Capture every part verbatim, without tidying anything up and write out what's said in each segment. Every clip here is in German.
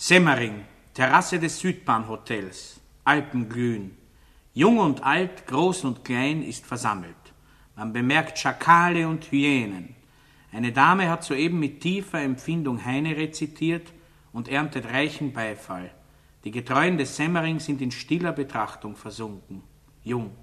Semmering, Terrasse des Südbahnhotels, Alpen glühen. Jung und alt, groß und klein ist versammelt. Man bemerkt Schakale und Hyänen. Eine Dame hat soeben mit tiefer Empfindung Heine rezitiert und erntet reichen Beifall. Die Getreuen des Semmering sind in stiller Betrachtung versunken. Jung.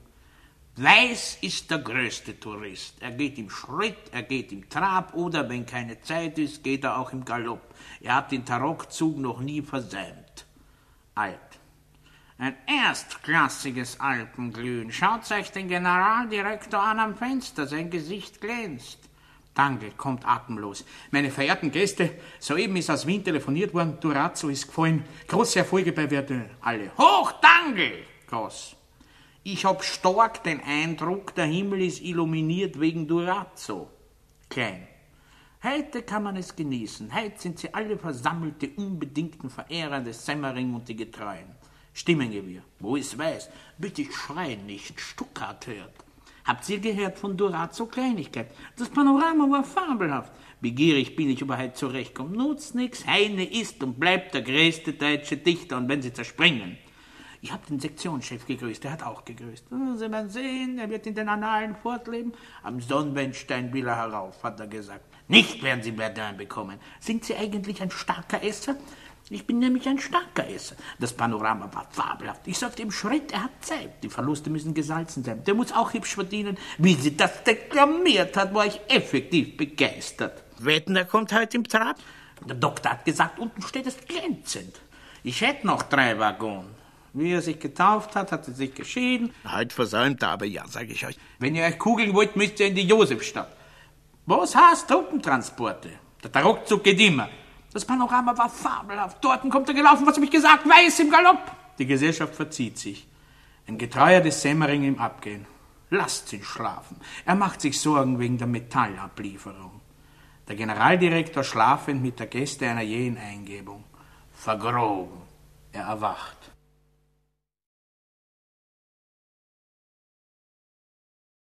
Weiß ist der größte Tourist. Er geht im Schritt, er geht im Trab oder, wenn keine Zeit ist, geht er auch im Galopp. Er hat den Tarockzug noch nie versäumt. Alt. Ein erstklassiges Alpenglühen. Schaut euch den Generaldirektor an am Fenster, sein Gesicht glänzt. Danke, kommt atemlos. Meine verehrten Gäste, soeben ist aus Wien telefoniert worden, Durazzo ist gefallen. Große Erfolge bei Verdun. Alle. Hoch, danke! Groß. Ich hab stark den Eindruck, der Himmel ist illuminiert wegen Durazzo. Klein. Heute kann man es genießen. Heute sind sie alle versammelte, unbedingten Verehrer des Semmering und die Getreuen. Stimmengewirr. Wo ist weiß? Bitte schreien nicht, Stuttgart hört. Habt ihr gehört von Durazzo Kleinigkeit? Das Panorama war fabelhaft. Begierig bin ich, ob er heute zurechtkommt. Nutzt nix. Heine ist und bleibt der größte deutsche Dichter, und wenn sie zerspringen. Ich habe den Sektionschef gegrüßt, der hat auch gegrüßt. Sie werden sehen, er wird in den Annalen fortleben. Am Sonnenwendstein will er herauf, hat er gesagt. Nicht werden Sie Verdun bekommen. Sind Sie eigentlich ein starker Esser? Ich bin nämlich ein starker Esser. Das Panorama war fabelhaft. Ich sagte im Schritt, er hat Zeit. Die Verluste müssen gesalzen sein. Der muss auch hübsch verdienen. Wie sie das deklamiert hat, war ich effektiv begeistert. Wetten, er kommt heute im Trab? Der Doktor hat gesagt, unten steht es glänzend. Ich hätte noch drei Waggon. Wie er sich getauft hat, hat er sich geschieden. Heute versäumt er aber ja, sage ich euch. Wenn ihr euch kugeln wollt, müsst ihr in die Josefstadt. Was heißt Truppentransporte? Der Tarockzug geht immer. Das Panorama war fabelhaft. Dorten kommt er gelaufen, was hab ich gesagt? Weiß im Galopp. Die Gesellschaft verzieht sich. Ein Getreuer des Semmering im Abgehen. Lasst ihn schlafen. Er macht sich Sorgen wegen der Metallablieferung. Der Generaldirektor schlafend mit der Gäste einer jähen Eingebung. Vergroben. Er erwacht.